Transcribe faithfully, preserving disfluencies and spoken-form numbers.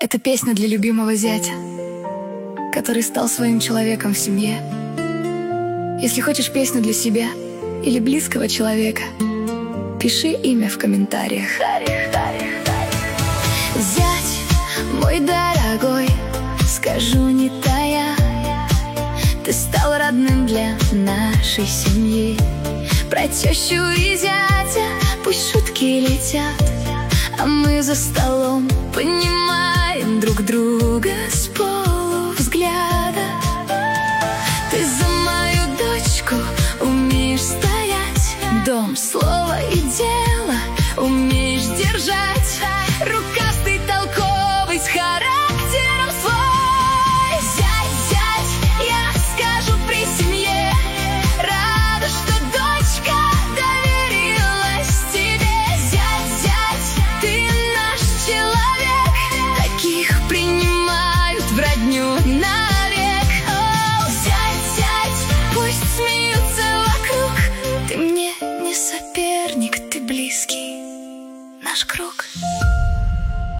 Это песня для любимого зятя, который стал своим человеком в семье. Если хочешь песню для себя или близкого человека, пиши имя в комментариях. Зять мой дорогой, скажу не тая, ты стал родным для нашей семьи. Про тещу и зятя пусть шутки летят, а мы за столом понимаем друг друга с полувзгляда. Ты за мою дочку умеешь стоять, дом, слово и дело умеешь держать. Рукастый, толковый, с характером свой. Зять, зять, я скажу при семье, рада, что дочка доверилась тебе. Зять, зять, ты наш человек, таких принимают в родню навек. О, зять, зять, пусть смеются вокруг, ты мне не соперник, ты близкий, наш круг.